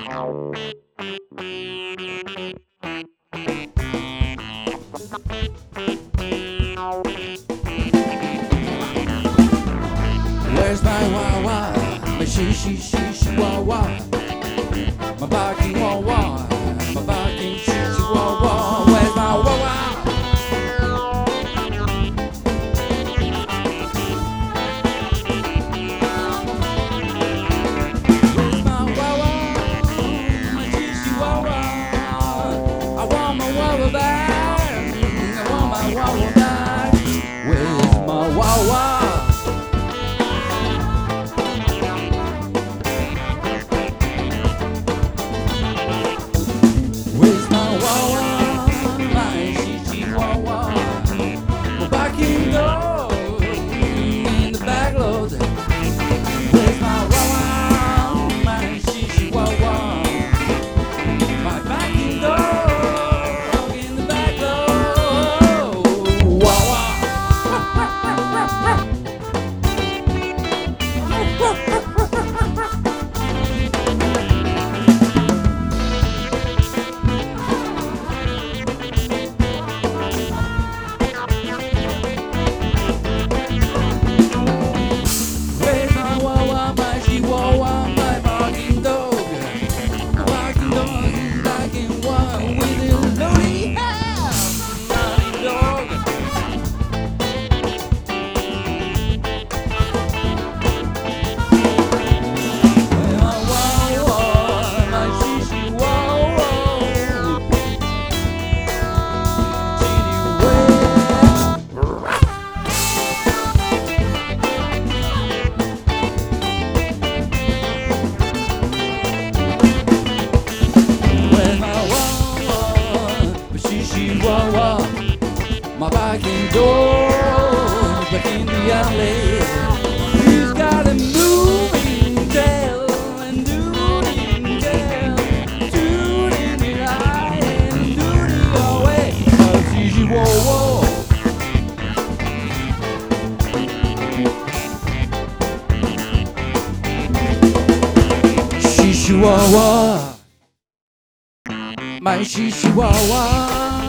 Where's my Wawa? My she Wawa. My barking Wawa. My barking she Wawa. Where's my Wawa? Where's my Wawa? My she Wawa. I want my Wawa back. I want my Wawa back. Where's my Wawa? My barking dog back in the alley. Who's got a moving tail and tooting tail, tooting it high and tooting away? Shishi Wawa. Shishi Wawa. My Shishi Wawa.